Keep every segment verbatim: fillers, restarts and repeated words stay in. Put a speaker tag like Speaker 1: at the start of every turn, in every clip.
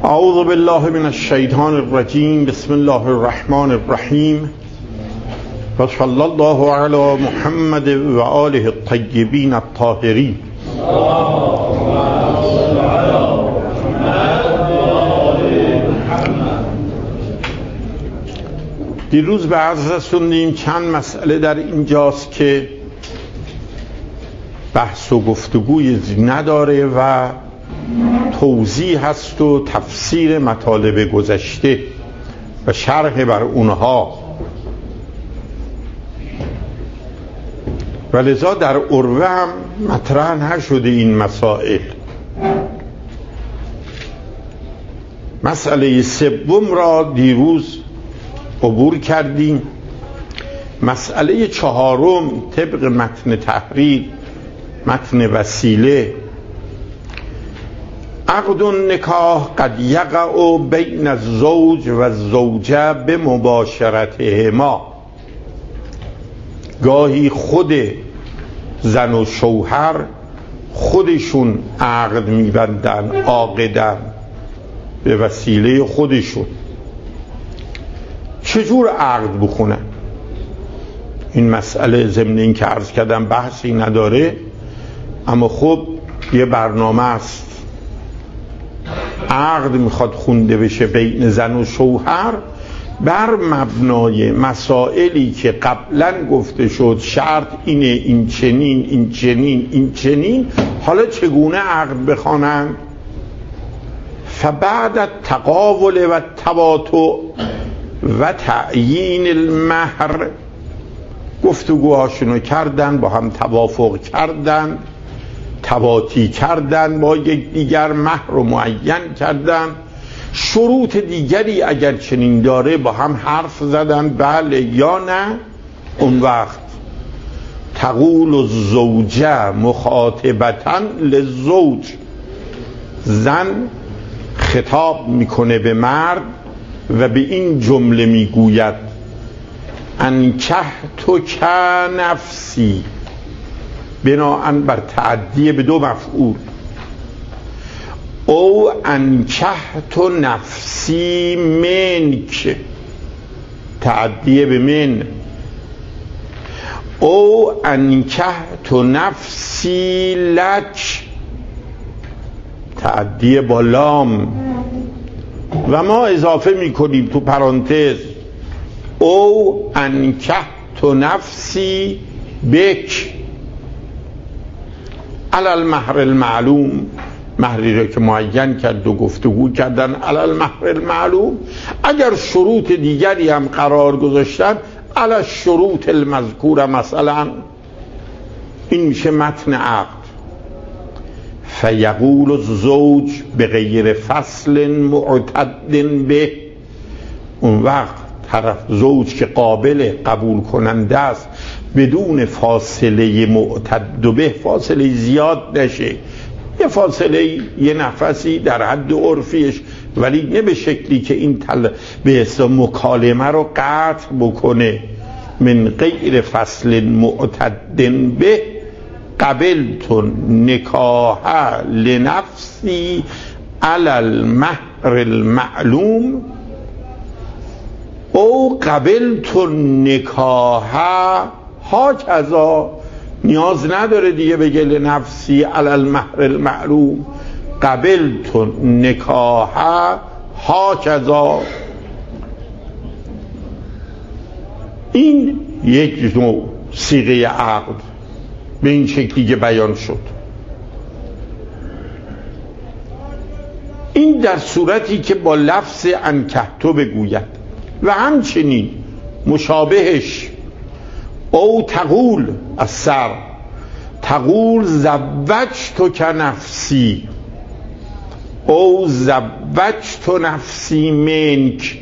Speaker 1: اعوذ بالله من الشیطان الرجیم. بسم الله الرحمن الرحیم و صلی الله علی محمد و آله الطیبین الطاهرین. دیروز به عرض رسوندیم چند مسئله در اینجاست که بحث و گفتگوی نداره و توضیح هست و تفسیر مطالب گذشته و شرح بر اونها، و لذا در عروه هم مطرح نشده این مسائل. مسئله سوم را دیروز عبور کردیم. مسئله چهارم طبق متن تحریر، متن وسیله: عقد النکاح قد یقع بین الزوج و الزوجه بمباشرتهما. گاهی خود زن و شوهر خودشون عقد میبندن، عاقدن به وسیله خودشون. چجور عقد بخونن؟ این مسئله ضمن این که عرض کردم بحثی نداره، اما خب یه برنامه است. عقد میخواد خونده بشه بین زن و شوهر بر مبنای مسائلی که قبلا گفته شد، شرط اینه، این چنین، این چنین، این چنین. حالا چگونه عقد بخوانند؟ فبعد التقاول و التواطؤ و تعیین المهر، گفتگوهاشونو کردن، با هم توافق کردن، تواطی کردن با یک دیگر، مهر رو معین کردن، شروط دیگری اگر چنین داره با هم حرف زدن بله یا نه. اون وقت تقول الزوجه مخاطبتا للزوج، زن خطاب میکنه به مرد و به این جمله میگوید: انکحتک نفسی، بناءً بر تعدیه به دو مفعول، او انکحت نفسی منک، تعدیه به من، او انکحت نفسی لک، تعدیه با لام، و ما اضافه میکنیم تو پرانتز: او انکحت نفسی بک علی المهر المعلوم. مهری را که معین کرد و گفتگو کردن علی المهر المعلوم. اگر شروط دیگری هم قرار گذاشتن علی الشروط المذکوره، مثلا این میشه متن عقد. فیقول الزوج بغیر فصل معتد به، اون وقت طرف زوج که قابل قبول کننده است بدون فاصله معتد به، فاصله زیاد نشه، یه فاصله، یه نفسی در حد عرفیش، ولی نه به شکلی که این تل به اسم مکالمه رو قطع بکنه. من غیر فصل معتد به قبلت نکاح لنفسی علی المهر المعلوم، او قبلت نکاح هاکذا. نیاز نداره دیگه بگه لنفسی علی المهر المعلوم، قبلت نکاح هاکذا. این یک نوع صیغه عقد به این شکلی که بیان شد. این در صورتی که با لفظ انکحتو بگوید. و همچنین مشابهش: او تقول از سر، تقول زوجتک نفسی، او زوجت نفسی منک،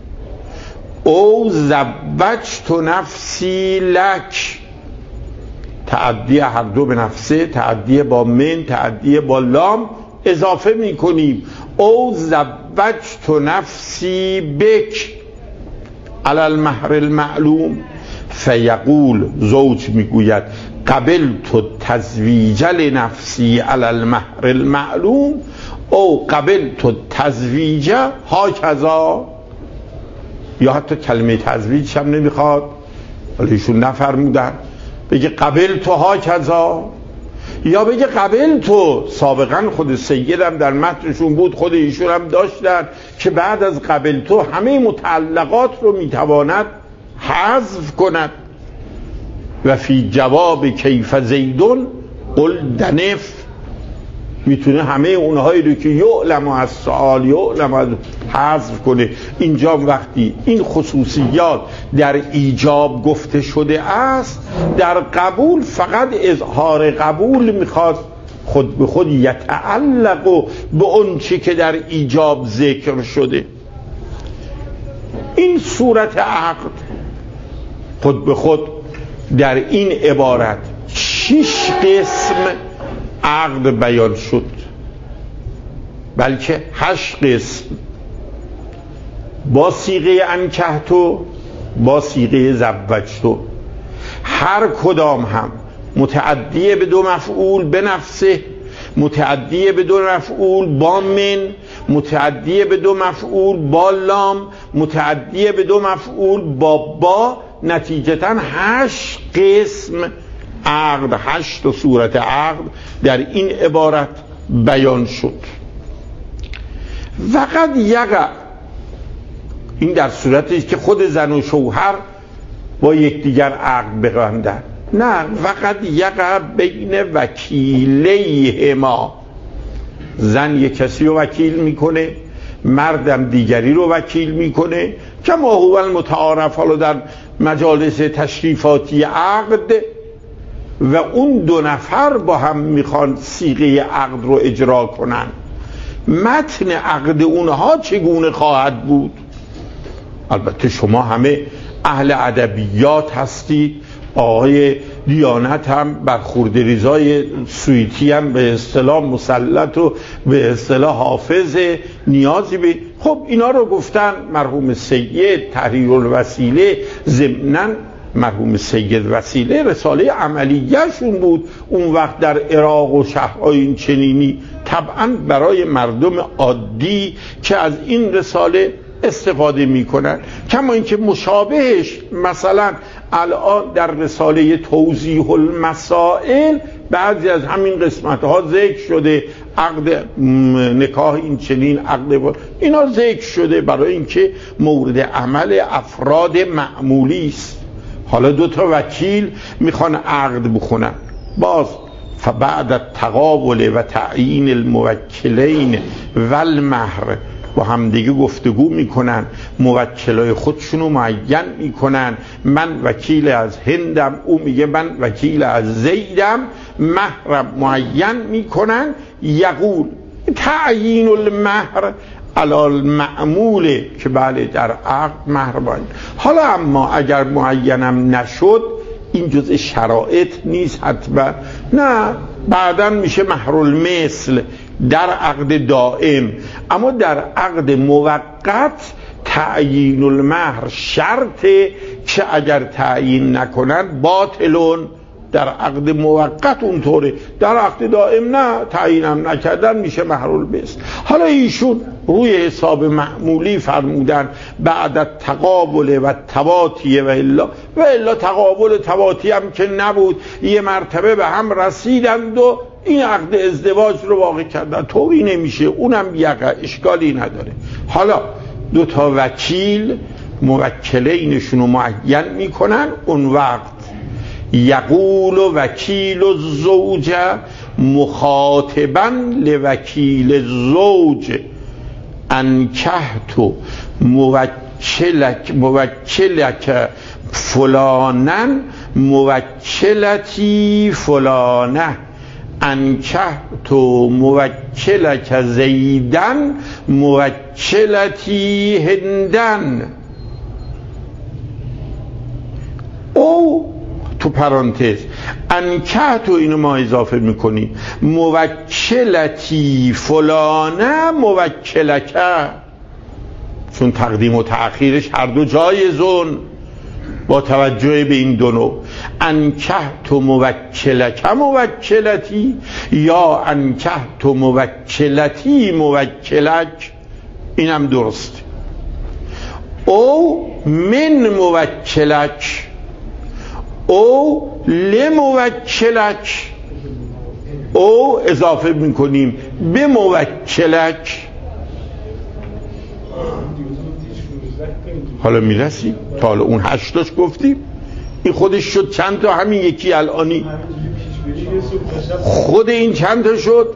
Speaker 1: او زوجت نفسی لک. تعدیه هر دو به نفسه، تعدیه با من، تعدیه با لام اضافه میکنیم: او زوجت نفسی بک علی المهر المعلوم. فیقول، زوج میگوید: قبلت تزویج لنفسی علی المهر المعلوم، او قبل تو تزویجه ها کذا، یا حتی کلمه تزویج هم نمیخواد، ولی ایشون نفرمودن، بگه قبل تو ها کذا، یا بگه قبل تو. سابقا خود سیدم در متنشون بود، خود ایشون هم داشتن که بعد از قبل تو همه متعلقات رو میتواند حذف کند. و فی جواب کیف زیدون قل دنف، میتونه همه اونهایی رو که یعلم از سؤال یعلم از حذف کنه. اینجا وقتی این خصوصیات در ایجاب گفته شده است، در قبول فقط اظهار قبول میخواد خود به خود یتعلق و به اون چی که در ایجاب ذکر شده. این صورت عقد خود به خود در این عبارت شش قسم عقد بیان شد، بلکه هشت قسم، با صیغه انکحتو، با صیغه زوجتو، هر کدام هم متعدی به دو مفعول به نفسه، متعدی به دو مفعول با من، متعدی به دو مفعول با لام، متعدی به دو مفعول با با. نتیجتا هشت قسم عقد، هشت صورت عقد در این عبارت بیان شد. فقط یقع، این در صورتی که خود زن و شوهر با یکدیگر عقد ببندند، نه، فقط یقع بین وکیلیهما، زن یک کسی رو وکیل میکنه، مردم دیگری رو وکیل میکنه، که ما هو المتعارف حالا در مجالس تشریفاتی عقد، و اون دو نفر با هم میخوان صیغه عقد رو اجرا کنن. متن عقد اونها چگونه خواهد بود؟ البته شما همه اهل ادبیات هستید، آقای دیانت هم برخورد ریزای سویتی هم به اصطلاح مسلط و به اصطلاح حافظ، نیازی به خب اینا رو گفتن. مرحوم سید تحریر الوسیله، ضمناً مرحوم سید وسیله رساله عملیه‌شون بود اون وقت در عراق و شهرهای این چنینی، طبعاً برای مردم عادی که از این رساله استفاده میکنن. کما اینکه مشابهش مثلا الان در رساله توضیح المسائل بعضی از همین قسمت ها ذکر شده، عقد نکاح این چنین، عقد اینا ذکر شده، برای اینکه مورد عمل افراد معمولی است. حالا دو تا وکیل میخوان عقد بخونن، باز فبعد التقابل و تعیین الموکلین و المهر با هم دیگه گفتگو میکنن، موکلای خودشونو معین میکنن. من وکیل از هندم، او میگه من وکیل از زیدم، مهرم معین میکنن. یقول تعیین المهر علال معموله که بله در عقد مهر باید. حالا اما اگر معینم نشد این جزء شرایط نیست حتما، نه، بعداً میشه مهر المثل در عقد دائم. اما در عقد موقت تعیین المهر شرطه که اگر تعیین نکنن باطلون. در عقد موقت اونطوره، در عقد دائم نه، تعیینم نکردن میشه مهر المثل. حالا ایشون روی حساب معمولی فرمودن بعد تقابل و تواتی و الا و الا تقابل و تواتی هم که نبود، یه مرتبه به هم رسیدند و این عقد ازدواج رو واقع کردن، طوری نمیشه، اونم یقه، اشکالی نداره. حالا دو تا وکیل موکلینشون رو معین میکنن، اون وقت یقول و وکیل و زوجه مخاطبا لوکیل زوج انکحت موکلک موکلک فلانن موکلتی فلانه انکحت موکلک زیدن موکلتی هندن. او تو پرانتز انکحت اینو ما اضافه میکنیم، موکلتی فلانه موکلکه، چون تقدیم و تأخیرش هر دو جایزون، با توجه به این دو نوع، انکحت موکلک موکلتی یا انکحت موکلتی موکلک، این هم درسته. او من موکلک او لموکلک، او اضافه میکنیم به موکلک. حالا میرسیم تا حالا اون هشتاش گفتیم، این خودش شد چند تا؟ همین یکی الانی خود این چند تا شد؟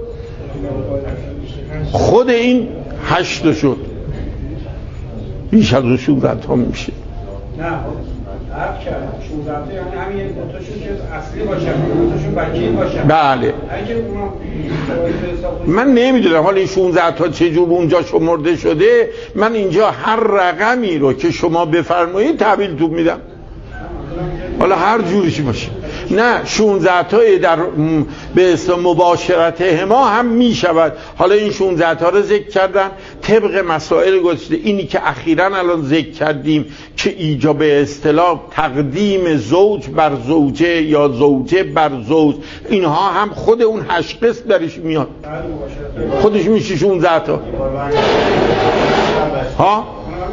Speaker 1: خود این هشت تا شد، بیش از اون شونزده تا میشه.
Speaker 2: نه عرض کردم شونزده تا یعنی همین دو تاشون که اصلی باشن، دو تاشون وکیل باشن.
Speaker 1: بله من نمیدونم حالا این شونزده تا چجور اونجا شمرده شده، من اینجا هر رقمی رو که شما بفرمایید تحویلتون میدم، حالا هر جوریش باشه. نه شونزده تا در به اسم مباشرت هما هم می شود. حالا این شونزده تا رو ذکر کردم طبق مسائل گذشته، اینی که اخیراً الان ذکر کردیم که ایجاب به اصطلاح تقدیم زوج بر زوجه یا زوجه بر زوج، اینها هم خود اون هشت قسم درش میاد، خودش میشه شونزده تا. ها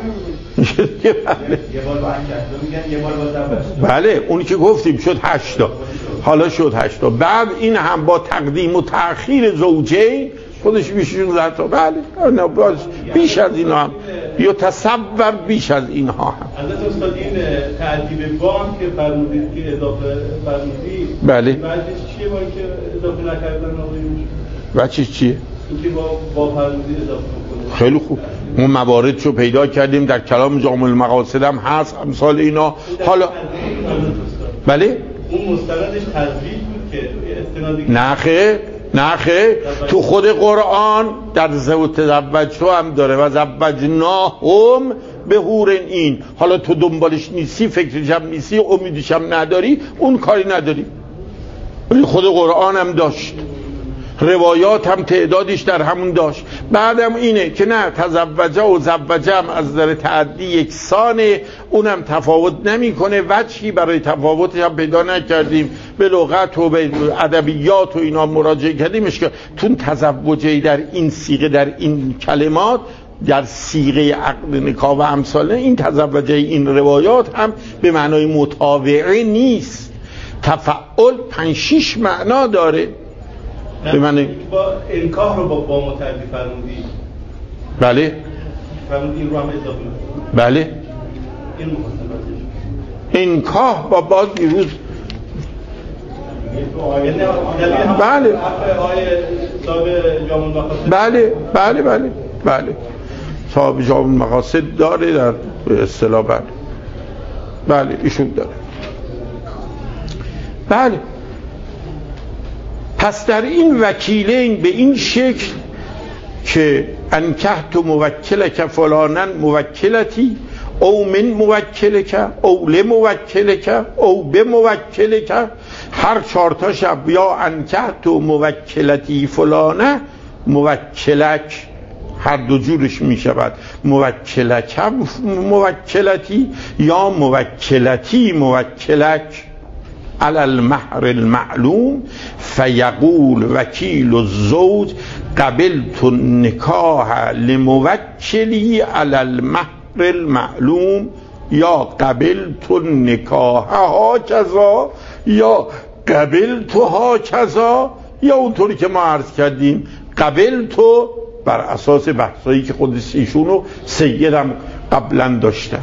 Speaker 1: بله اونی که گفتیم شد هشتا، حالا شد هشتا. بعد این هم با تقدیم و تأخیر زوجین خودش میشه شونزده تا. بله بیش از اینا هم یا تصور بیش از اینها هم.
Speaker 3: حضرت استاد این تعدیب بام که فرمودید که اضافه فرمودید،
Speaker 1: بله
Speaker 3: بعدش چیه با اینکه اضافه نکردن آقایون؟
Speaker 1: بعدش چیه؟
Speaker 3: اینکه با با فرمودید اضافه کنید.
Speaker 1: خیلی خوب، ما مواردشو پیدا کردیم در کلام جامع المقاصد هم هست امثال اینا. حالا بله
Speaker 3: اون مستندش تذویق بود که استنادی
Speaker 1: نخه نخه تو خود قرآن در زوج تزوجتو هم داره و زوجناهم به حور این. حالا تو دنبالش نیستی، فکرش هم نیستی، امیدش هم نداری، اون کاری نداری، ولی خود قرآن هم داشت، روایات هم تعدادش در همون داشت. بعدم اینه که نه تزوجه و زوجه هم از در تعدی یکسانه، اونم تفاوت نمیکنه، وجهی برای تفاوتش هم پیدا نکردیم، به لغت و به ادبیات و اینا مراجعه کردیمش که تون تزوجه در این صیغه در این کلمات در صیغه عقد نکاح و امثاله، این تزوجه این روایات هم به معنای متابعه نیست، تفعل پنج شیش معنا داره. به معنی
Speaker 3: با انکاح رو با با متعدی فرمودی.
Speaker 1: بله
Speaker 3: فرمودی این رو هم اضافه کنید.
Speaker 1: بله
Speaker 3: این مخاطباتش
Speaker 1: انکاح با باز دیروز
Speaker 3: بله
Speaker 1: بله بله بله بله صاحب جامع المقاصد داره در اصطلاح. بله بله ایشون داره. بله پس در این وکیلین به این شکل که انکحت موکلک فلانن موکلتی او من موکلک او لموکلک او بموکلک، هر چهارتا شب یا انکحت موکلتی فلانه موکلک، هر دو جورش می شود، موکلک موکلتی یا موکلتی موکلک علی المهر المعلوم فیقول وکیل الزوج قبلت النکاح لموکلی علی المهر المعلوم یا قبلت النکاح هاکذا یا قبلت هاکذا، یا اونطوری که ما عرض کردیم قبلت بر اساس بحثایی که خود ایشونو سیدم قبلا داشتن.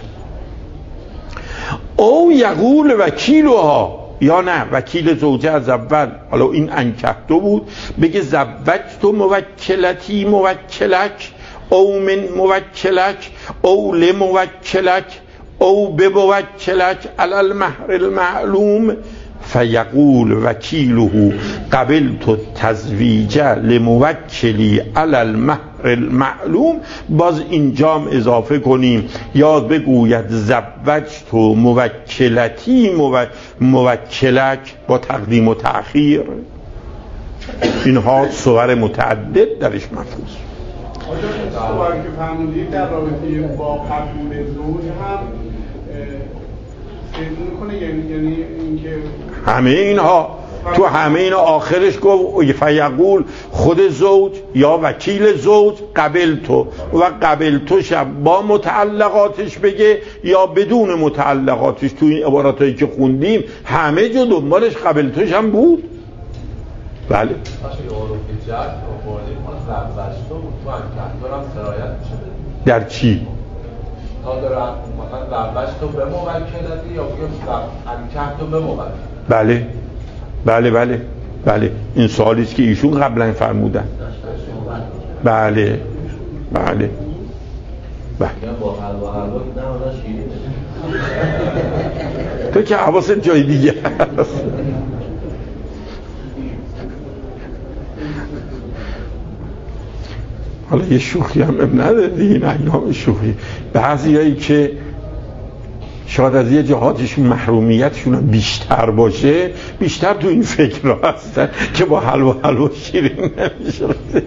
Speaker 1: او یقول وکیلها، یا نه وکیل زوجه از اول، حالا این انکحتو بود، بگه زوجت موکلتی موکلک او من موکلک او لموکلک او بموکلک علی المهر المعلوم فیقول وکیله قبلت التزویج لموکلی علی المهر المعلوم. باز اینجام اضافه کنیم یا بگوید زوجت موکلتی موکلک با تقدیم و تأخیر. اینها صور متعدد درش مفروض.
Speaker 2: صور که فرمودید در رابطه با قبول زوج هم میکنه، یعنی یعنی اینکه
Speaker 1: همه اینها تو همه اینا آخرش گفت فیقول خود زوج یا وکیل زوج قبل تو و قبل تو شب با متعلقاتش بگه یا بدون متعلقاتش. تو این عباراتایی که خوندیم همه جا دنبالش قبل توش هم بود. بله در چی؟
Speaker 4: تا داره مثلا زبش تو به موکلتی یا بگم انکه تو به موکلتی.
Speaker 1: بله بله بله بله این سوالیست که ایشون قبلا فرمودن. بله بله بله تو که حواست جای دیگه هست. حالا یه شوخی هم اب نداره دیگه، این ایام شوخی. بعضی هایی که شاید از یه جهاتشون محرومیتشون بیشتر باشه بیشتر تو این فکر ها هستن که با حلوا حلوا شیرین نمیشه.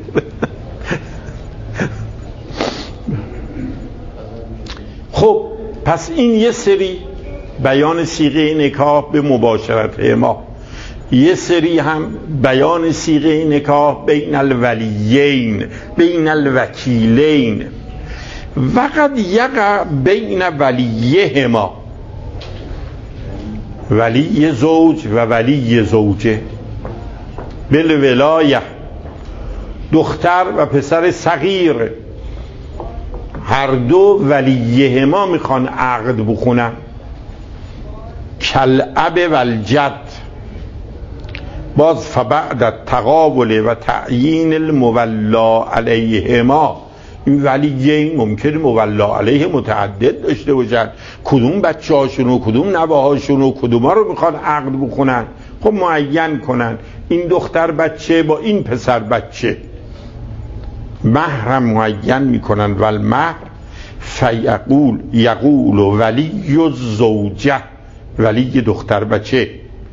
Speaker 1: خب پس این یه سری بیان صیغه نکاح به مباشرت ما، یه سری هم بیان صیغه نکاح بین الولیین بین الوکیلین. وقد یقع بین ولیهما، ولی زوج و ولی زوجه، بالولایه دختر و پسر صغیر هر دو ولیهما میخوان عقد بخونن. کالاب والجد باز فبعد التقابل و تعیین المولا علیهما، این ولیین ممکنه مولا علیه متعدد داشته باشن، کدوم بچه هاشون و کدوم نوه هاشون و کدوم ها رو میخوان عقد بخونن. خب معین کنن این دختر بچه با این پسر بچه، مهرم معین میکنن. والمهر فیقول یقول ولی الزوجه، ولی دختر بچه،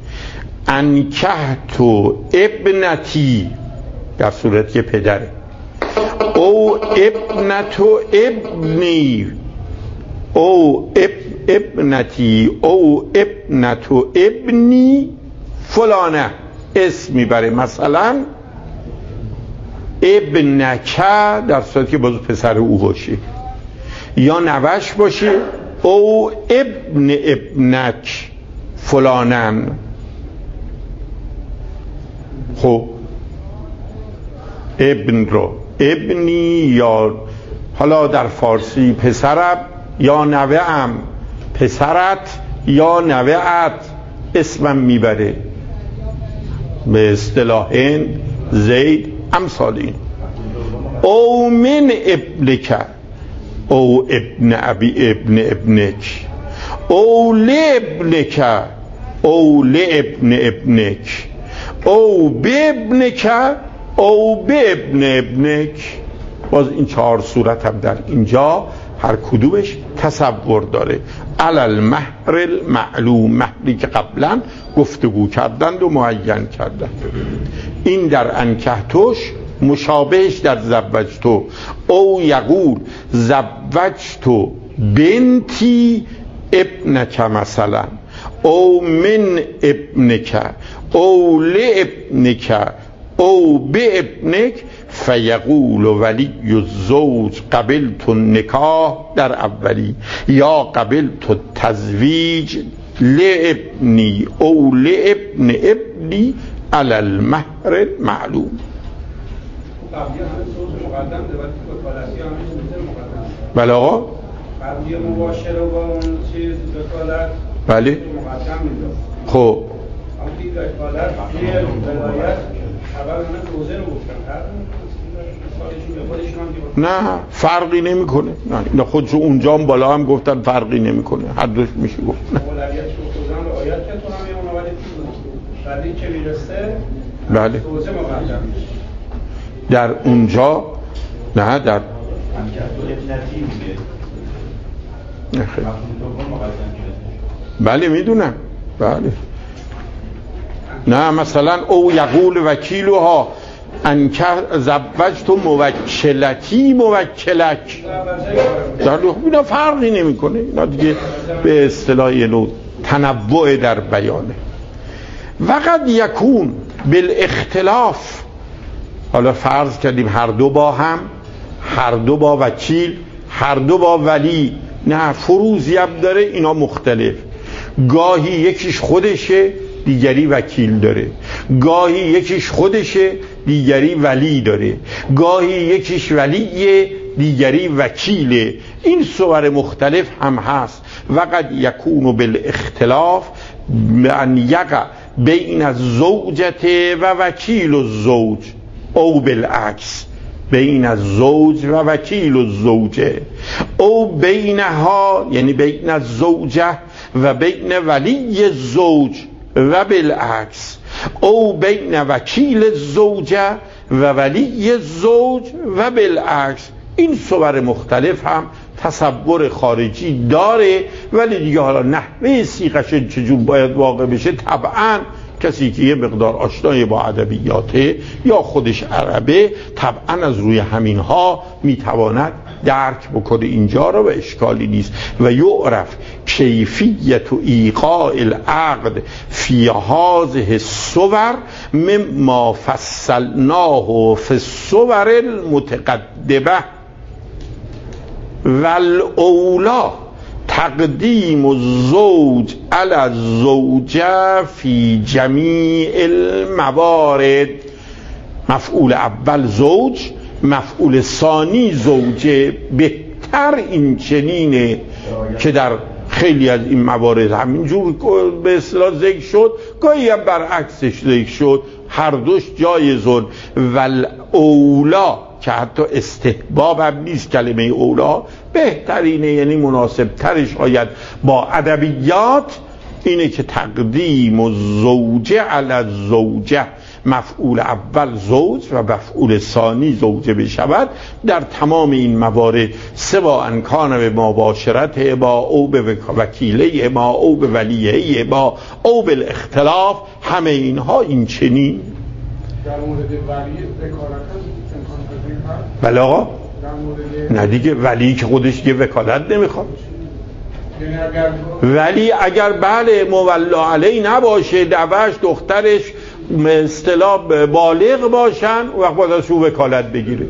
Speaker 1: انکحت ابنتی در صورت که پدره، او ابنت ابنی او اب ابنتی او ابنت ابنی فلانه اسم میبره، مثلا ابنکه در صورتی که باز پسر او باشه یا نوش باشه، او ابن ابنک فلانن. خب ابن رو ابنی یا حالا در فارسی پسرم یا نوه‌ام، پسرت یا نوه‌ات اسمم میبره، به اصطلاح هند زید امثال این. او من ابنک او ابن ابی ابن ابنک او لابنک او لابن ابنک او بابنک او به ابن ابنک. باز این چهار صورت هم در اینجا هر کدومش تصور داره. علل مهر المعلوم، مهری که قبلا گفتگو کردند و معین کردند. این در انکحتوش مشابهش در زوجتو. او یقول زوجتو بنتی ابنک مثلا او من ابنک او لابنک او به ابنک فیقول ولی الزوج قبلت النکاح در اولی یا قبلت التزویج لابنی او لابن ابنی علی المهر المعلوم. بله آقا
Speaker 2: قبلی مباشره با اون چیز وکالت
Speaker 1: بله
Speaker 2: مقدم میداد.
Speaker 1: خب
Speaker 2: اون وکالت توی ولایت خبر اون روزه رو گفتن
Speaker 1: نه فرقی نمیکنه. نه اینا خودشون اونجا هم بالا هم گفتن فرقی نمیکنه، هر دوش میشه گفت. نه
Speaker 2: اولویت رو خودم رعایت کنم یا اون ولی بعدی که میرسه
Speaker 1: بله
Speaker 2: روزه مقدم میشه
Speaker 1: در اونجا. نه در بله میدونم بله. نه مثلا او یقول وکیلها انکه زوجت موکلتی موکلک، در اینا فرقی نمیکنه. اینا دیگه به اصطلاح نوع تنوع در بیانه. وقد یکون بالاختلاف، حالا فرض کردیم هر دو با هم، هر دو با وکیل، هر دو با ولی، نه فروضی هم داره، اینا مختلف. گاهی یکیش خودشه دیگری وکیل داره، گاهی یکیش خودشه دیگری ولی داره، گاهی یکیش ولیه دیگری وکیله. این صور مختلف هم هست. وقد یکون بالاختلاف ان یقع بین الزوجت و وکیل الزوج او بالعکس بین الزوج و وکیل الزوجه او بینها، یعنی بین الزوجه و بین ولی الزوج و بالعکس او بین وکیل الزوجه و ولی الزوج و بالعکس. این صور مختلف هم تصور خارجی داره، ولی دیگه حالا نحوه صیغش چجور باید واقع بشه طبعا کسی که یه مقدار آشنای با ادبیاته یا خودش عربه طبعا از روی همین ها میتواند درک بکنه اینجا رو و اشکالی نیست. و یعرف کیفیت ایقاع العقد فی هذه الصور مما فصلناه فی الصور المتقدمه والاولا تقدیم الزوج علی الزوجه فی جمیع الموارد. مفعول اول زوج، مفعول ثانی زوجه. بهتر این چنینه که در خیلی از این موارد همینجور به اصطلاح ذکر شد، گاهی هم برعکسش ذکر شد، هر دوش جایزون. والاولا که حتی استحباب هم نیست کلمه اولا، بهترینه یعنی مناسب ترش آید با ادبیات اینه که تقدیم الزوجه علی الزوجه، مفعول اول زوج و مفعول ثانی زوجه بشود در تمام این موارد، سوا ان کان به مباشرت با او به وکیله ما او به ولیه ما او بالاختلاف. همه اینها این چنین.
Speaker 2: در مورد ولی وکالت هست؟
Speaker 1: بله آقا، نه دیگه ولی که خودش یه وکالت نمیخواد. ولی اگر بله مولا علی نباشه، دعوش دخترش اصطلاح بالغ باشن و وقت باید از او وکالت بگیره.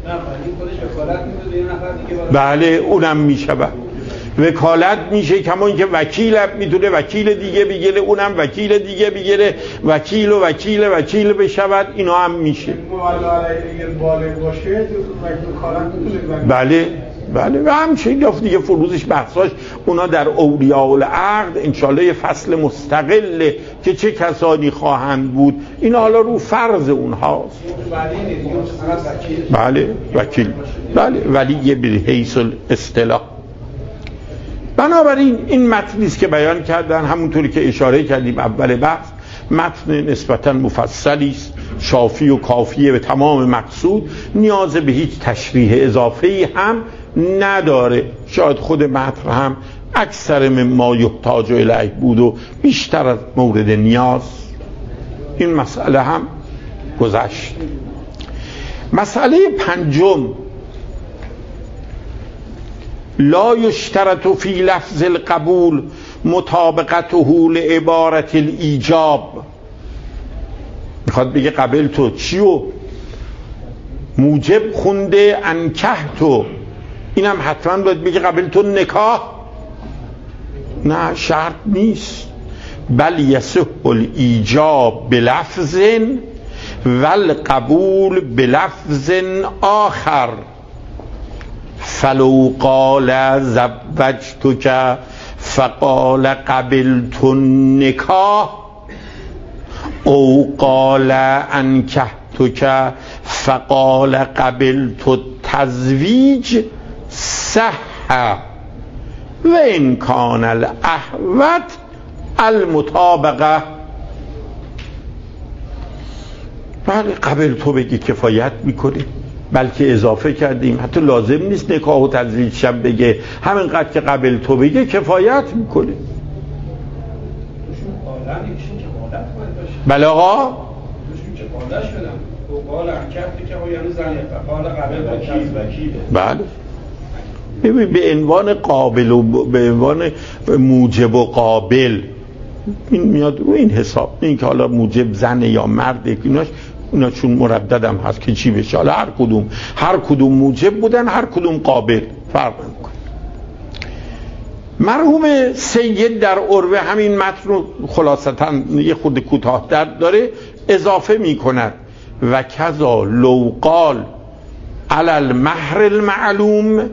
Speaker 1: بله اونم میشه. وکالت میشه کما اینکه وکیل میتونه وکیل دیگه بگیره، اونم وکیل دیگه بگیره، وکیل و وکیل وکیل بشود، اینا هم میشه. بله بله و همچنین یافت دیگه فروزش بحثاش اونا در اولیاء العقد انشالله یه فصل مستقله که چه کسانی خواهند بود، اینا حالا رو فرض اونهاست. بله وکیل، بله ولی به حیث الاصطلاح. بنابراین این متنی است که بیان کردن، همونطوری که اشاره کردیم اول بحث، متن نسبتا مفصلی است، شافی و کافیه به تمام مقصود، نیاز به هیچ تشریح اضافه‌ای هم نداره. شاید خود متن هم اکثر مما یحتاج الیه بود و بیشتر از مورد نیاز. این مسئله هم گذشت. مسئله پنجم، لا یشترط فی لفظ القبول مطابقته لعبارت الایجاب. میخواد بگه قبل تو چیو موجب خونده انکه تو، اینم حتما باید بگه قبل تو نکاح. نه شرط نیست. بل یصح الایجاب بلفظ والقبول بلفظ آخر. فلو قال زوجتک فقال قبلت النکاح او قال انکحتک فقال قبلت التزویج صح و ان کان الاحوط المطابقه. بله قبل تو بگی کفایت میکنی، بلکه اضافه کردیم حتی لازم نیست نکاح و تزویج شب بگه، همینقدر که قبل تو بگه کفایت میکنه. بله آقا بله به عنوان قابل و به عنوان موجب و قابل این میاد رو این حساب، این که حالا موجب زن یا مرد ایناش اینا چون مرددم هست که چی بشه، حالا هر کدوم هر کدوم موجب بودن، هر کدوم قابل، فرق نمیکنه. مرحوم سید در عروه همین متن رو خلاصتا یه خود کوتاه در داره اضافه میکند و کذا لو قال علی المهر المعلوم،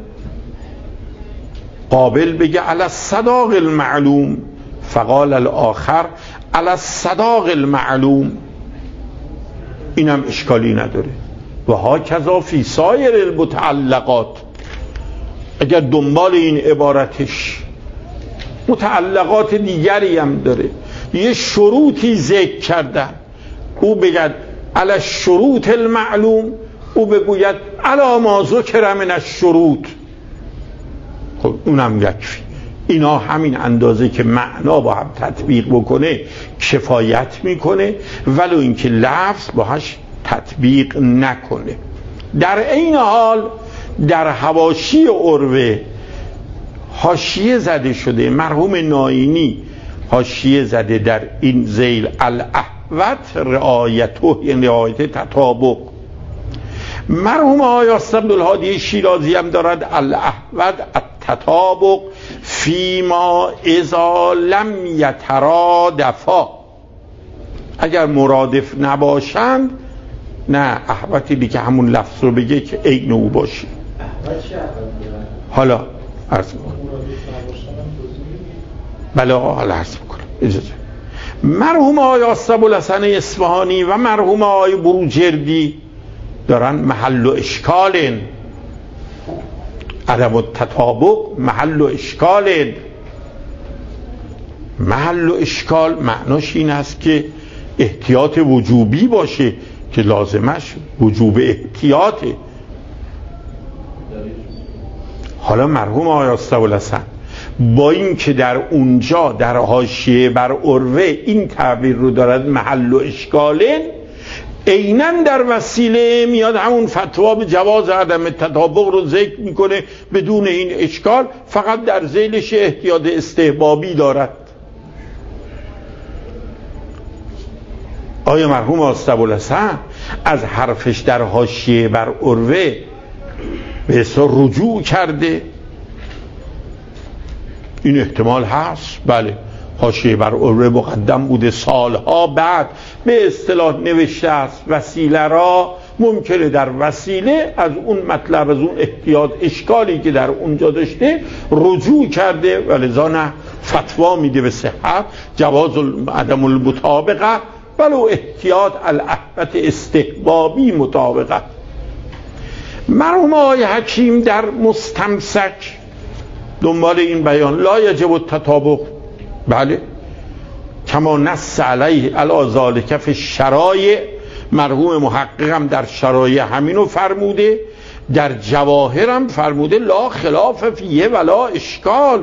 Speaker 1: قابل بگه علی الصداق المعلوم، فقال الاخر علی الصداق المعلوم، اینم اشکالی نداره. و ها کذا فی سایر المتعلقات، اگر دنبال این عبارتش متعلقات دیگری هم داره، یه شروطی ذکر کردن، او بگد علی الشروط المعلوم، او بگوید علی ما ذکر من الشروط، خب اونم یکفی. اینا همین اندازه که معنا با هم تطبیق بکنه کفایت میکنه، ولو اینکه لفظ باهاش تطبیق نکنه. در این حال در حواشی عروه حاشیه زده شده، مرحوم ناینی حاشیه زده در این ذیل الاحوط رعایته، یعنی رعایت تطابق. مرحوم آقای عبدالهادی شیرازی هم دارد الاحوط التطابق فیما اذا لم یترادفا، اگر مرادف نباشند، نه احوطی دیگه همون لفظ رو بگه که عین او باشه. حالا عرض میکنم، بله حالا عرض میکنم اجازه. مرحوم آقای ابوالحسن اصفهانی و مرحوم آقای بروجردی دارن محل و اشکال، عدم التطابق محل و اشکال. محل و اشکال معناش این است که احتیاط وجوبی باشه که لازمش وجوب احتیاطه. حالا مرحوم آقای ابوالحسن با این که در اونجا در حاشیه بر عروه این تعبیر رو دارد محل و اشکالن، عیناً در وسیله میاد همون فتوا به جواز عدم تطابق رو ذکر میکنه بدون این اشکال، فقط در ذیلش احتیاط استحبابی دارد. آیا مرحوم ابوالحسن از حرفش در حاشیه بر عروه به اصلا رجوع کرده؟ این احتمال هست، بله. حاشیه بر عروه مقدم بوده، سالها بعد به اصطلاح نوشته است. وسیله را ممکنه در وسیله از اون مطلب، از اون احتیاط اشکالی که در اونجا داشته رجوع کرده، ولذا نه فتوا میده به صحت جواز عدم المطابقه ولو احتیاط الاحوط استحبابی مطابقه. مرحوم آقای حکیم در مستمسک دنبال این بیان لا یجب التطابق، بله، کما نص علیه علی ذالک فی الشرایع، مرحوم محقق هم در شرایع همینو فرموده، در جواهر هم فرموده لا خلاف فیه ولا اشکال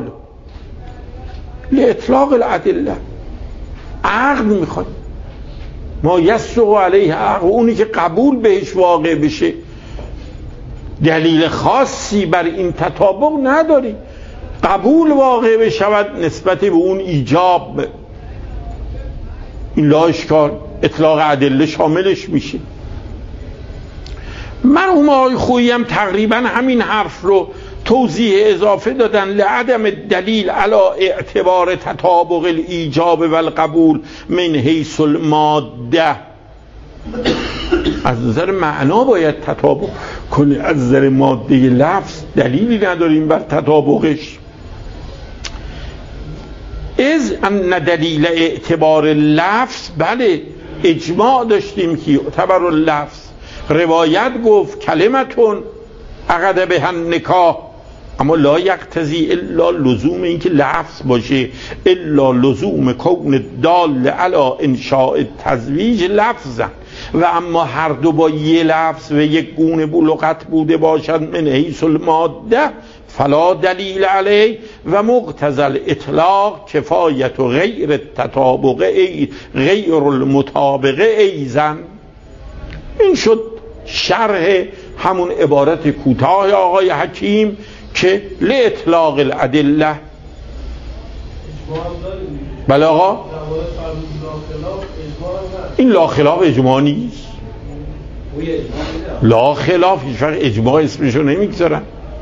Speaker 1: لاطلاق الادله. عقل میخواد، ما یسوق علیه عقل، اونی که قبول بهش واقع بشه. دلیل خاصی بر این تطابق نداری، قبول واقع بشود نسبت به اون ایجاب، این لا اشکال، اطلاق ادله شاملش میشه. مرحوم آقای خویی هم تقریبا همین حرف رو توضیح اضافه دادن، لعدم دلیل علی اعتبار تطابق الایجاب و القبول من حیث الماده. از نظر معنا باید تطابق کنه، از نظر ماده لفظ دلیلی نداریم بر تطابقش. از ان دلیل اعتبار لفظ، بله اجماع داشتیم که اعتبار لفظ، روایت گفت کلمتون عقد به نکاح، اما لا یقتضی الا لزوم این که لفظ باشه، الا لزوم کون دال علی انشاء تزویج لفظا، و اما هر دو با یه لفظ و یک گونه لغت بوده باشد من حیث الماده فلا دلیل علیه و مقتضی الاطلاق کفایت و غیر تطابق ای غیر المطابقه ایزن. این شد شرح همون عبارت کوتاه آقای حکیم که لاطلاق الادله. بله آقا، این لا خلاف اجماع نیست، لا خلاف، هیچ وقت اجماع اسمشو نمیگذارن.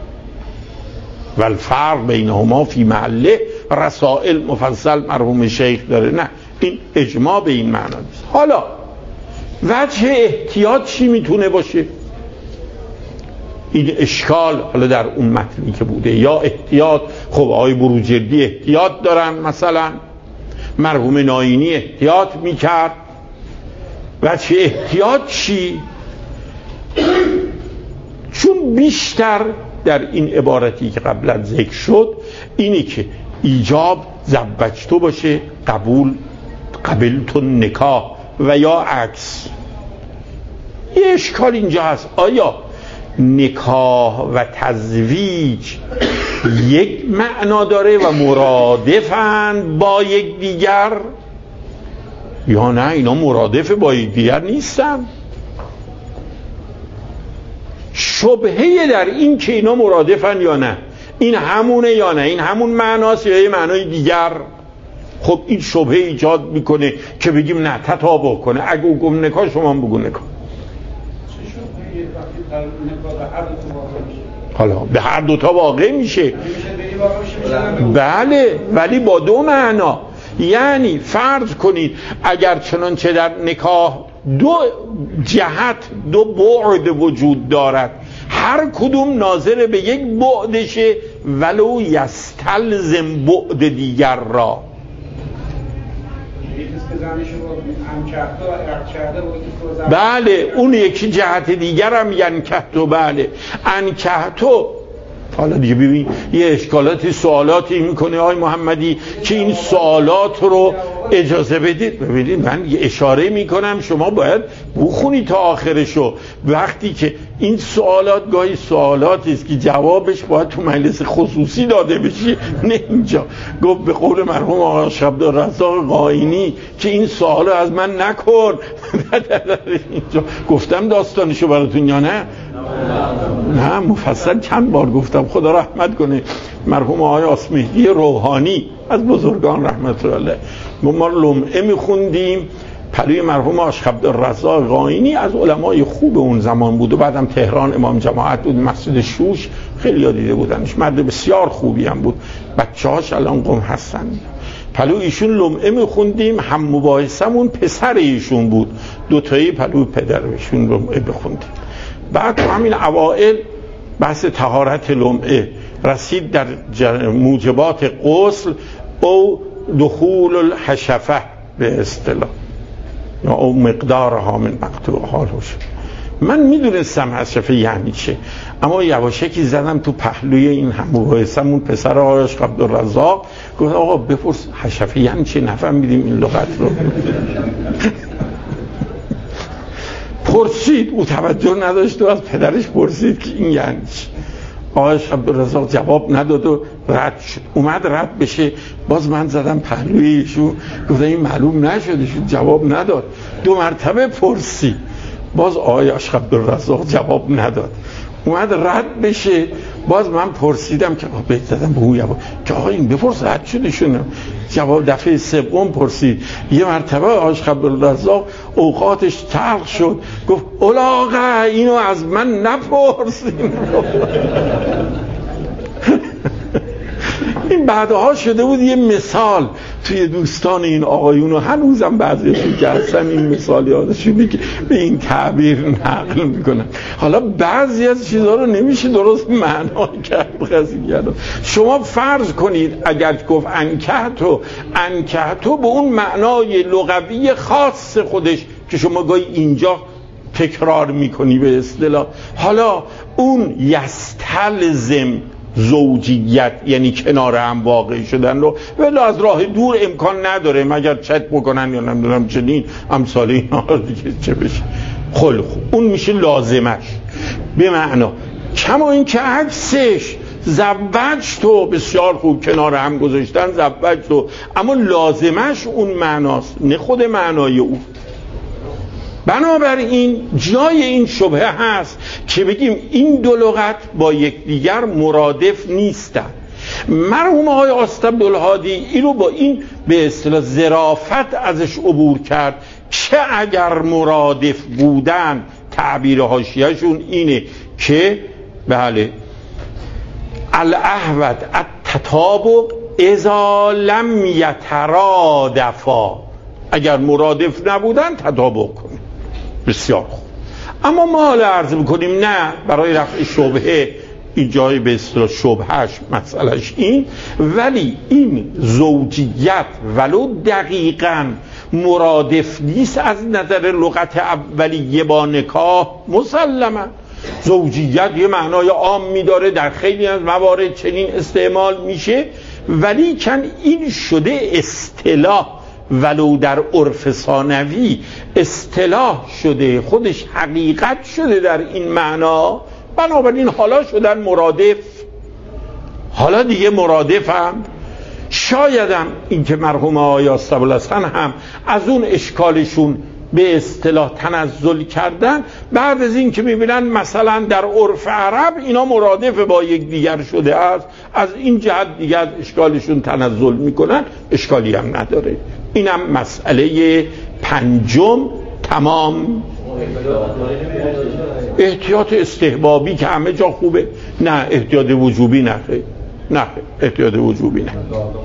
Speaker 1: والفرق بینهما فی محله رسائل مفصل مرحوم شیخ داره، نه این اجماع به این معنا نیست. حالا وجه احتیاط چی میتونه باشه؟ این اشکال حالا در اون متنی که بوده، یا احتیاط، خب آقای بروجردی احتیاط دارن، مثلا مرحوم ناینی احتیاط میکرد. وجه احتیاط چی؟ چون بیشتر در این عبارتی که قبلا ذکر شد اینی که ایجاب زوجتو باشه، قبول قبلتون نکاح، و یا عکس. یه اشکال اینجا هست، آیا نکاح و تزویج یک معنا داره و مرادفن با یک دیگر، یا نه اینا مرادف با یک دیگر نیستن؟ شبهه در این که اینا مرادفن یا نه، این همونه یا نه، این همون معناست یا یه معنای دیگر. خب این شبهه ایجاد میکنه که بگیم نه تطابق کنه، اگه او گفت نکاح شما هم بگو نکاح. حالا به هر دوتا واقع میشه، بله، ولی با دو معنا. یعنی فرض کنید اگر چنانچه در نکاح دو جهت، دو بعد وجود دارد، هر کدوم ناظر به یک بعدشه ولو یستلزم بعد دیگر را. بله اون یکی جهت دیگر هم ینکحتو، بله انکحتو. حالا دیگه ببین یه اشکالاتی سوالاتی میکنه آقای محمدی که این سوالات رو اجازه بدید. ببینید من یه اشاره میکنم، شما باید بخونی تا آخرشو. وقتی که این سوالات گاهی سوالاتی است که جوابش باید تو مجلس خصوصی داده بشه، نه اینجا. گفت به قول مرحوم آقا عبدالرزاق قائینی که این سوالو از من نکن. اینجا گفتم داستانشو براتون یا نه؟ نه مفصل چند بار گفتم، خدا رحمت کنه مرحوم آقای آسمهدی روحانی از بزرگان رحمت الله علیه. ما لمعه میخوندیم پلوی مرحوم آقا عبدالرزاق قائینی، از علمای خوب اون زمان بود و بعدم تهران امام جماعت بود، مسجد شوش خیلی ها دیده بودنش، مرد بسیار خوبی هم بود، بچه هاش الان قم هستن. پلو ایشون لمعه میخوندیم، هم مباحثمون پسر ایشون بود، دوتایی پلو پدر ایشون لمعه بخوندیم. بعد تو همین اوائل بحث طهارت لمعه رسید در موجبات غسل او دخول الحشفه به اصطلاح، یا او مقدارها من مقطوعها روش. من میدونستم حشفه یعنی چه، اما یواشکی زدم تو پهلوی این هم مباحثمون پسر آقای عبدالرزاق، گفت آقا بپرس حشفه یعنی چه، نفهمیدیم این لغت رو. پرسید، او توجه نداشت و از پدرش پرسید که این یعنی چی. آقای عبدالرزاق جواب نداد و رد شد. اومد رد بشه، باز من زدم پهلوی ایشون، گفتم این معلوم نشده شد، جواب نداد. دو مرتبه پرسید، باز آقای عبدالرزاق جواب نداد. اومد رد بشه، باز من پرسیدم که بهت زدم به اون جواب که آقا این بپرس رد شده شونه. جواب دفعه سوم پرسید، یه مرتبه آقای عبدالرزاق اوقاتش تلخ شد، گفت الاغه اینو از من نپرسید. این بعدها شده بود یه مثال توی دوستان این آقایونو، هنوزم بعضیشون که هستن این مثال یادشونه که به این تعبیر نقل میکنن. حالا بعضی از چیزها رو نمیشه درست معنا کرد قضیه رو. شما فرض کنید اگر گفت انکحتو، انکحتو به اون معنای لغوی خاص خودش که شما گاهی اینجا تکرار میکنی به اصطلاح، حالا اون یستلزم زوجیت یعنی کنار هم واقع شدن رو ولی از راه دور امکان نداره مگر چت بکنن یا نمیدونم چنین امثال اینا دیگه چه بشه. خیلی خوب، اون میشه لازمش به معنا. کما این که عکسش زوج تو بسیار خوب کنار هم گذاشتن زوج تو، اما لازمش اون معناست نه خود معنای او. بنابراین جای این شبهه هست که بگیم این دو لغت با یکدیگر مرادف نیستند. مرحوم آقای آستعبدالهادی این رو با این به اصطلاح ظرافت ازش عبور کرد که اگر مرادف بودن تعبیر حاشیه‌شون اینه که بله الاحوط التطابق اذا لم یترادفا، اگر مرادف نبودن تطابق کنیم. بسیار خوب. اما ما حالا عرض میکنیم نه، برای رفع شبهه این جای به اصطلاح شبهش مسئلهش این، ولی این زوجیت ولو دقیقاً مرادف نیست از نظر لغت اولیه با نکاح مسلمه. زوجیت یه معنای عام میداره، در خیلی از موارد چنین استعمال میشه، ولی کن این شده اصطلاح، ولو در عرف ثانوی اصطلاح شده، خودش حقیقت شده در این معنا. بنابراین حالا شدن مرادف، حالا دیگه مرادف هم شایدم این که مرحوم آقای آستعبدالحسن هم از اون اشکالشون به اصطلاح تنزل کردن بعد از این که میبینن مثلا در عرف عرب اینا مرادف با یک دیگر شده است، از این جهت دیگر از اشکالشون تنزل میکنن، اشکالی هم نداره. اینم مسئله پنجم. تمام. احتیاط استحبابی که همه جا خوبه، نه احتیاط وجوبی نه، نه احتیاط وجوبی نه.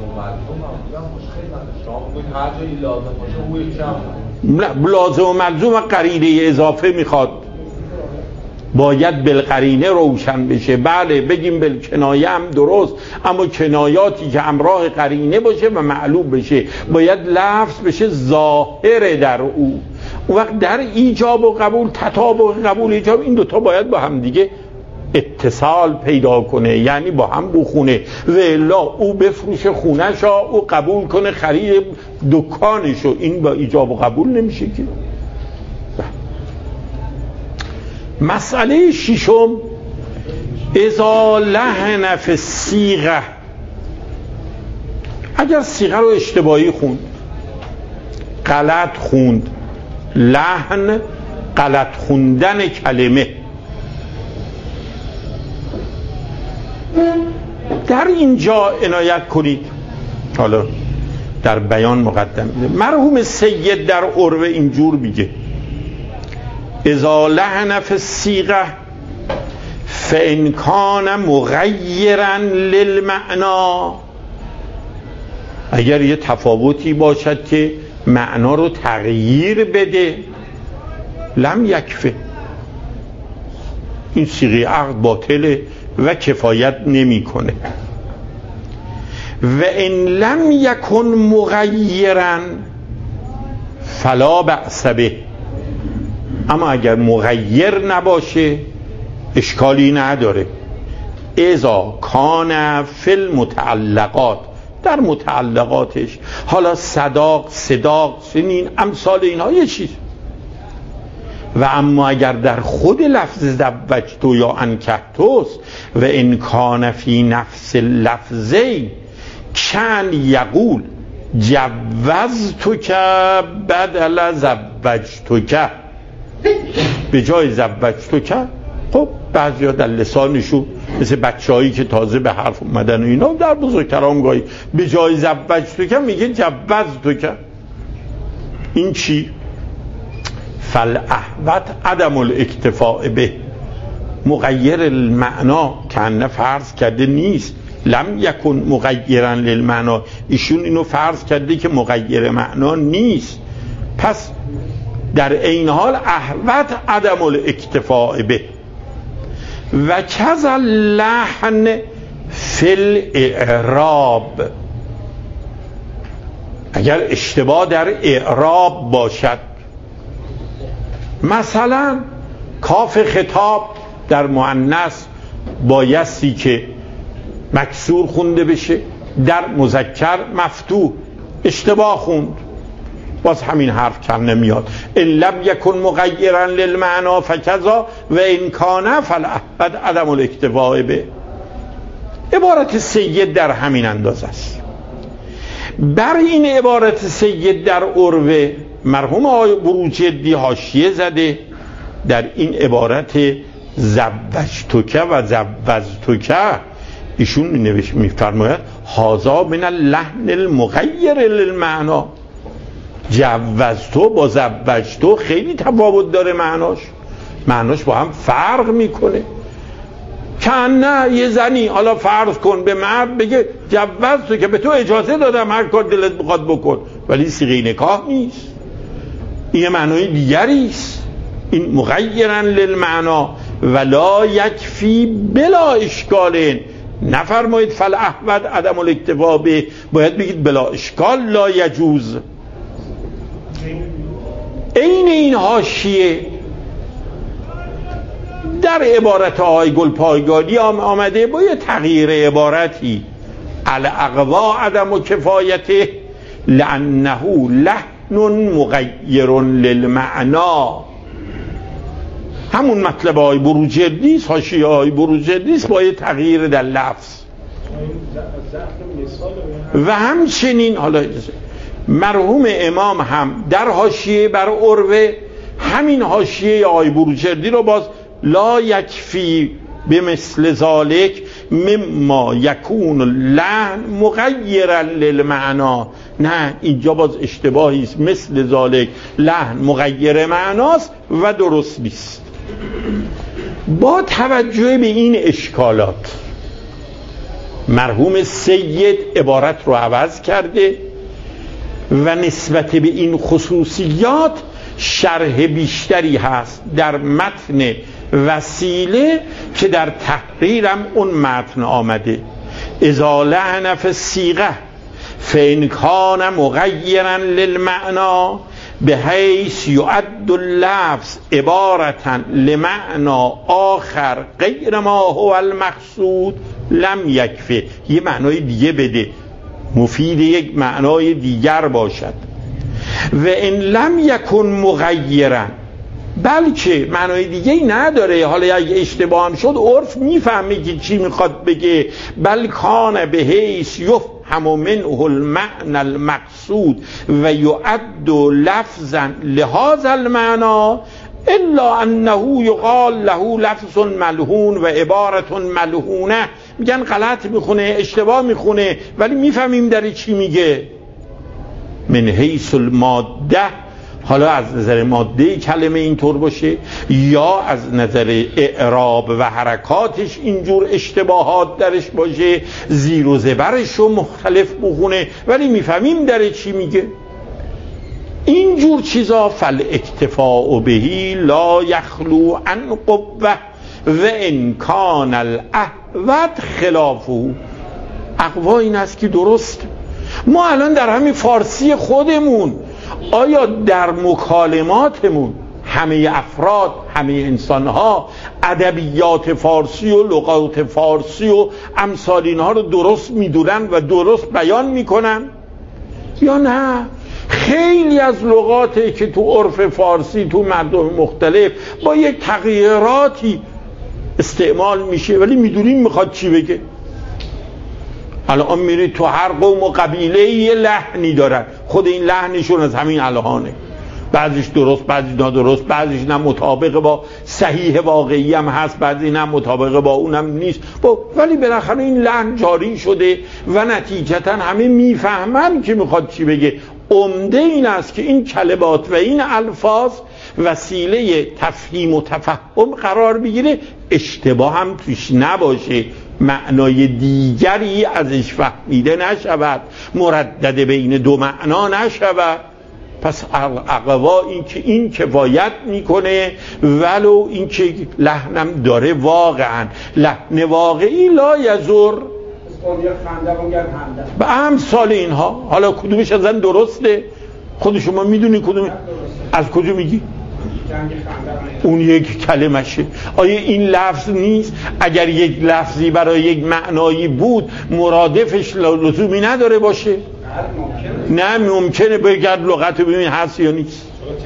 Speaker 1: نه لازم و ملزوم و قرینه اضافه میخواد، باید بالقرینه روشن بشه. بله بگیم بالکنایه هم درست، اما کنایاتی که همراه قرینه باشه و معلوم بشه، باید لفظ بشه ظاهر در او. اون وقت در ایجاب و قبول، تطابق قبول ایجاب، این دوتا باید با هم دیگه اتصال پیدا کنه، یعنی با هم بخونه. و الا او بفروشه خونه‌شو، او قبول کنه خرید دکانشو، این با ایجاب و قبول نمیشه که. مسئله ششم اذا لحن فی الصیغه، اگر صیغه رو اشتباهی خوند، غلط خوند، لحن غلط خوندن کلمه، در اینجا عنایت کنید. حالا در بیان مقدم میده. مرحوم سید در عروه اینجور میگه اذا لحن فی الصیغه فان کان مغیرا للمعنا، اگر یه تفاوتی باشد که معنا رو تغییر بده، لم یکفه، این صیغه عقد باطله و کفایت نمیکنه. و ان لم یکن مغیرا فلا بأس به، اما اگر مغیر نباشه اشکالی نداره. اذا کان فی المتعلقات، در متعلقاتش، حالا صداق، صداق، سنین، امثال اینها یه چیز. و اما اگر در خود لفظ زوجتو یا انکحتوست و ان کان فی نفس لفظی کان یقول جوزتک بدل زوجتک، به جای زوجتک. خب بعضیا در لسانشون مثل بچه‌هایی که تازه به حرف اومدن و اینا، در بزرگترام گاهی به جای زوجتک میگه جوزتک. این چی؟ فالاحوط عدم الاکتفاء به، مغیر المعنا که فرض کرده نیست. لم یکن مغیرا للمعنا، ایشون اینو فرض کرده که مغیر معنا نیست، پس در این حال احوط عدم الاکتفاء به. و کذا لحن فی الاعراب، اگر اشتباه در اعراب باشد، مثلا کاف خطاب در مؤنث بایستی که مکسور خونده بشه، در مذکر مفتوح، اشتباه خوند، باز همین حرف کم نمیاد. ان لم یکن مغیرا للمعنا فکذا و ان کان فالاحوط عدم الاکتفاء به. عبارت سید در همین اندازه است. بر این عبارت سید در عروه مرحوم آقای بروجردی حاشیه زده در این عبارت زوجتک و زوجتک، ایشون نوشت میفرماید هذا من اللحن المغیر للمعنا. جوزتو با زوجتو خیلی تفاوت داره، معناش معناش با هم فرق میکنه. کنه یه زنی حالا فرض کن به مرد بگه جوزتو که به تو اجازه دادم هر کار دلت بخواد بکن، ولی صیغه نکاح نیست، این معنای دیگری است. این مغیرن للمعنا ولا یکفی بلا اشکال. نفرمایید فالاحوط عدم الاکتفا به، باید بگید بلا اشکال لا یجوز. این این حاشیه در عبارت آقای گلپایگانی آمده با یه تغییر عبارتی، الاقوا عدم کفایته لانه لحن مغیر للمعنا. همون مطلب آقای بروجردی است، حاشیه آقای بروجردی است با یه تغییر در لفظ. و همچنین حالا مرحوم امام هم در حاشیه بر عروه همین حاشیه آقای بروجردی رو باز لا یکفی به مثل ذالک مما یکون اللحن مغیرا للمعنا. نه، اینجا باز اشتباهی است، مثل ذالک لحن مغیر معناست و درست نیست. با توجه به این اشکالات مرحوم سید عبارت رو عوض کرده و نسبت به این خصوصیات شرح بیشتری هست در متن وسیله که در تحریرم اون متن آمده. اذا لحن فی الصیغه فإن کان مغیرا للمعنا بحیث یعد اللفظ عبارتا لمعنا آخر غیر ما هو المقصود لم یکفه. یه معنای دیگه بده، مفید یک معنای دیگر باشد. و ان لم یکن مغیرا، بلکه معنای دیگه ای نداره، حالا اگه اشتباه هم شد عرف میفهمه که چی میخواد بگه. بل کان به حیث یفهم منه المعنى المقصود و یعد لفظا لهذا المعنى الا انه یقال له لفظ ملحون و عبارت ملحونه. میگن غلط میخونه، اشتباه میخونه، ولی میفهمیم در چی میگه. من حیث الماده، حالا از نظر ماده کلمه اینطور باشه یا از نظر اعراب و حرکاتش اینجور اشتباهات درش باشه، زیر و زبرش رو مختلف بخونه، ولی میفهمیم در چی میگه. اینجور چیزا فل اکتفاء بهی لا یخلو عن قوه و انکان الاحوط خلافه. اقوا این است که درست. ما الان در همین فارسی خودمون آیا در مکالماتمون همه افراد، همه انسانها ادبیات فارسی و لغات فارسی و امثال اینها رو درست میدونن و درست بیان میکنن یا نه؟ خیلی از لغاتی که تو عرف فارسی تو مردم مختلف با یک تغییراتی استعمال میشه، ولی میدونیم میخواد چی بگه. الان میری تو هر قوم و قبیله یه لحنی دارن، خود این لحنشون از همین الهانه، بعضیش درست بعضی نادرست، بعضیش نه مطابق با صحیح واقعی هم هست، بعضی نه مطابق با اونم نیست، ولی بالاخره این لحن جاری شده و نتیجتا همه میفهمن که میخواد چی بگه. عمده این است که این کلمات و این الفاظ وسیله تفهیم و تفهم قرار بگیره، اشتباه هم توش نباشه، معنای دیگری ازش فهمیده نشود، مردد بین دو معنا نشود. پس اقوا این که این کفایت میکنه، ولو این که لحنم داره واقعا لحن واقعی لا یزر به امثال اینها. حالا کدومش ازن درسته؟ خود شما میدونی کدوم، از کجا میگی؟ اون یک کلمشه. آیا این لفظ نیست؟ اگر یک لفظی برای یک معنایی بود مرادفش لزومی نداره باشه؟ نه ممکنه بگرد لغت ببین هست یا نیست.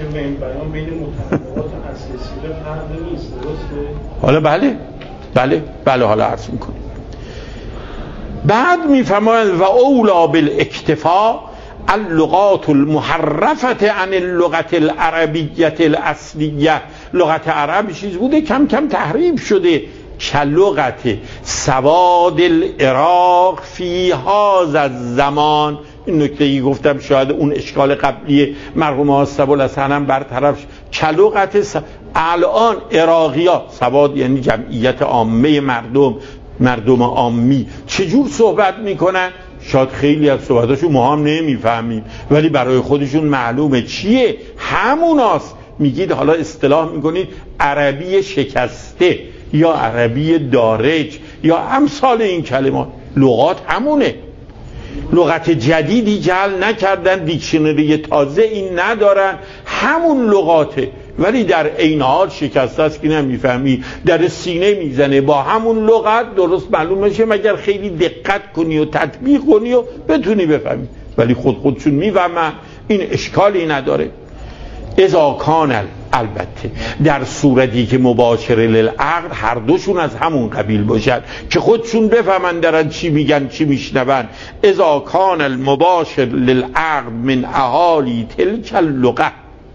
Speaker 1: حالا بله بله بله حالا عرض میکنیم. بعد میفرمایند و اولا بالاکتفا اللغات المحرفه عن اللغت العربیه الاصلیه. لغت عرب چیز بوده کم کم تحریف شده. کلغت سواد العراق فی هذا الزمان. این نکته ای گفتم شاید اون اشکال قبلی مرحوم آصف الحسن هم برطرف شد. کلغت س... الان عراقی ها، سواد یعنی جمعیت عامه مردم، مردم عامی، چجور صحبت میکنن؟ شاید خیلی از صحبتاشون ما هم نمیفهمیم، ولی برای خودشون معلومه چیه، هموناست. میگید حالا اصطلاح میکنید عربی شکسته یا عربی دارج یا امثال این کلمات. لغات همونه. لغت جدیدی جعل نکردن، دیکشنری تازه این ندارن، همون لغاته، ولی در عین حال شکسته است که نمیفهمی، در سینه میزنه با همون لغت درست معلوم میشه مگر خیلی دقت کنی و تطبیق کنی و بتونی بفهمی، ولی خود خودشون میفهمن، این اشکالی نداره. اذا کان، البته در صورتی که مباشر للعقد هر دوشون از همون قبیل باشن که خودشون بفهمن دارن چی میگن چی میشنون. اذا کان المباشر للعقد من اهالی تلک اللغه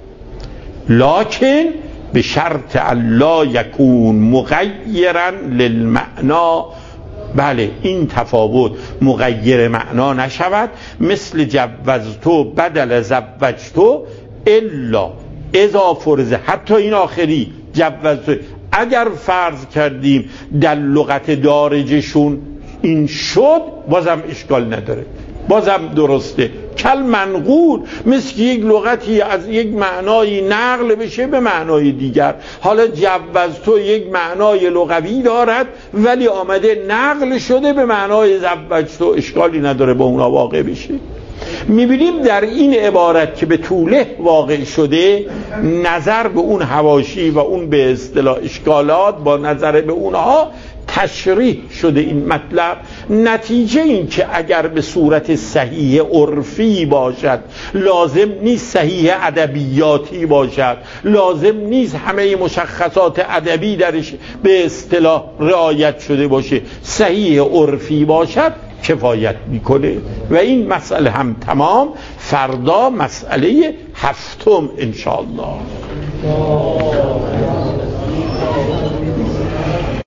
Speaker 1: لکن به شرط الا یکون مغیرا للمعنا. بله این تفاوت مغیر معنا نشود، مثل جوزتو بدل زوجتو الا اذا فرض. حتی این آخری جوزتو اگر فرض کردیم در لغت دارجشون این شد بازم اشکال نداره، بازم درسته. کل منقول، مثل که یک لغتی از یک معنای نقل بشه به معنای دیگر. حالا جوزتو یک معنای لغوی دارد ولی آمده نقل شده به معنای زوجتو، اشکالی نداره با اونا واقع بشه. میبینیم در این عبارت که به طوله واقع شده، نظر به اون حواشی و اون به اصطلاح اشکالات با نظر به اونها تشریح شده این مطلب. نتیجه این که اگر به صورت صحیح عرفی باشد لازم نیست صحیح ادبیاتی باشد، لازم نیست همه مشخصات ادبی درش به اصطلاح رعایت شده باشه، صحیح عرفی باشد کفایت میکنه. و این مسئله هم تمام. فردا مسئله هفتم انشاءالله.